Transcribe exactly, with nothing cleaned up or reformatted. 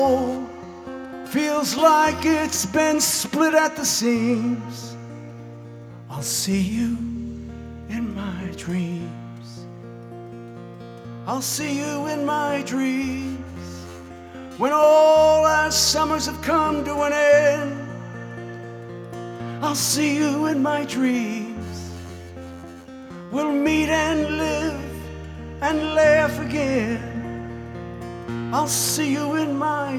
feels like it's been split at the seams. I'll see you in my dreams. I'll see you in my dreams. When all our summers have come to an end, I'll see you in my dreams. We'll meet and live and laugh again. I'll see you in my